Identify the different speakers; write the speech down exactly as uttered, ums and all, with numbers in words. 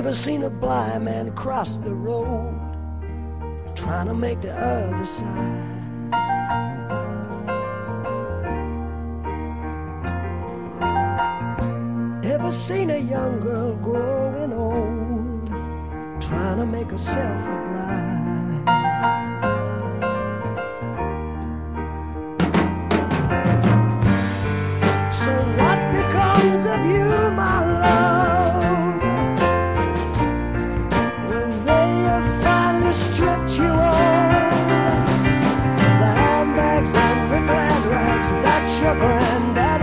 Speaker 1: Ever seen a blind man cross the road trying to make the other side? Ever seen a young girl growing old trying to make herself a bride?